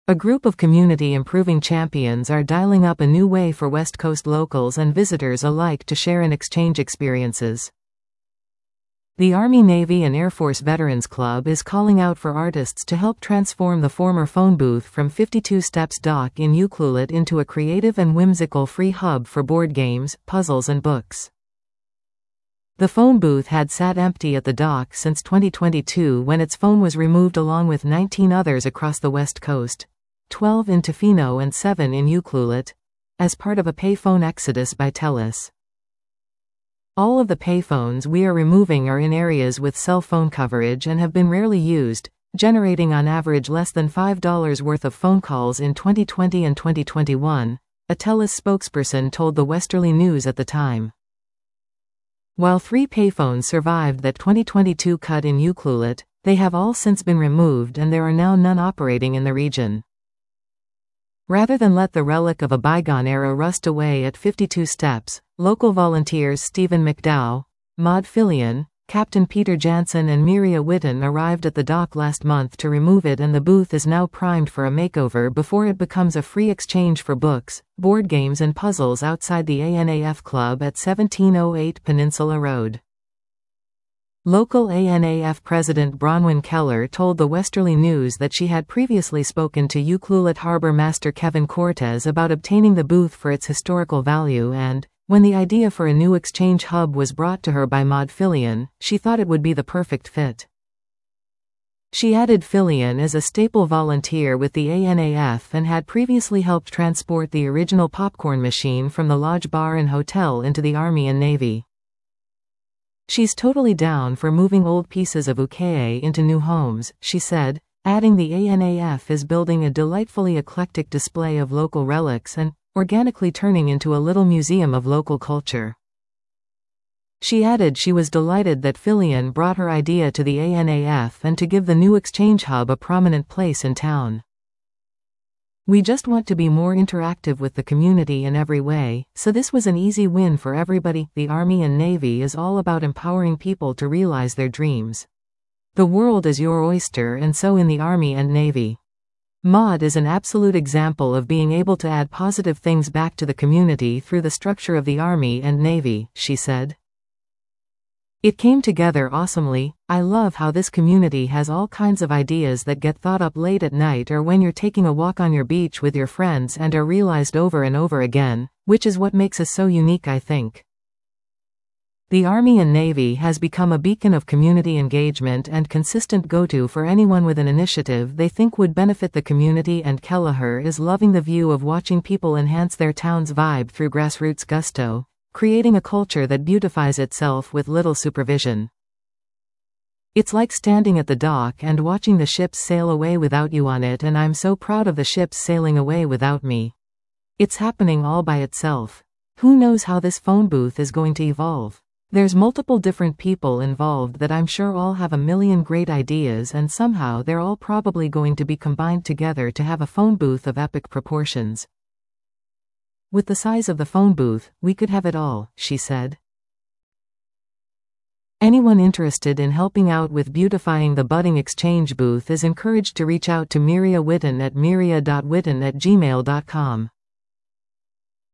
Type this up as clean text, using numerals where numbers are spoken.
A group of community-improving champions are dialing up a new way for West Coast locals and visitors alike to share and exchange experiences. The Army, Navy and Air Force Veterans Club is calling out for artists to help transform the former phone booth from 52 Steps Dock in Ucluelet into a creative and whimsical free hub for board games, puzzles and books. The phone booth had sat empty at the dock since 2022 when its phone was removed along with 19 others across the West Coast, 12 in Tofino and 7 in Ucluelet, as part of a payphone exodus by TELUS. All of the payphones we are removing are in areas with cell phone coverage and have been rarely used, generating on average less than $5 worth of phone calls in 2020 and 2021, a TELUS spokesperson told the Westerly News at the time. While 3 payphones survived that 2022 cut in Ucluelet, they have all since been removed and there are now none operating in the region. Rather than let the relic of a bygone era rust away at 52 Steps, local volunteers Stephen McDowell, Maud Fillion, Captain Peter Jansen and Miria Witten arrived at the dock last month to remove it, and the booth is now primed for a makeover before it becomes a free exchange for books, board games and puzzles outside the ANAF Club at 1708 Peninsula Road. Local ANAF President Bronwyn Keller told the Westerly News that she had previously spoken to Ucluelet Harbor Master Kevin Cortez about obtaining the booth for its historical value and, when the idea for a new exchange hub was brought to her by Maud Fillion, she thought it would be the perfect fit. She added Fillion is a staple volunteer with the ANAF and had previously helped transport the original popcorn machine from the Lodge Bar and Hotel into the Army and Navy. She's totally down for moving old pieces of ukiyo into new homes, she said, adding the ANAF is building a delightfully eclectic display of local relics and organically turning into a little museum of local culture. She added she was delighted that Fillion brought her idea to the ANAF and to give the new exchange hub a prominent place in town. We just want to be more interactive with the community in every way, so this was an easy win for everybody. The Army and Navy is all about empowering people to realize their dreams. The world is your oyster, and so in the Army and Navy. Maud is an absolute example of being able to add positive things back to the community through the structure of the Army and Navy, she said. It came together awesomely. I love how this community has all kinds of ideas that get thought up late at night or when you're taking a walk on your beach with your friends and are realized over and over again, which is what makes us so unique, I think. The Army and Navy has become a beacon of community engagement and consistent go-to for anyone with an initiative they think would benefit the community, and Kelleher is loving the view of watching people enhance their town's vibe through grassroots gusto, creating a culture that beautifies itself with little supervision. It's like standing at the dock and watching the ships sail away without you on it, and I'm so proud of the ships sailing away without me. It's happening all by itself. Who knows how this phone booth is going to evolve? There's multiple different people involved that I'm sure all have a million great ideas, and somehow they're all probably going to be combined together to have a phone booth of epic proportions. With the size of the phone booth, we could have it all, she said. Anyone interested in helping out with beautifying the budding exchange booth is encouraged to reach out to Miria Witten at miria.witten@gmail.com.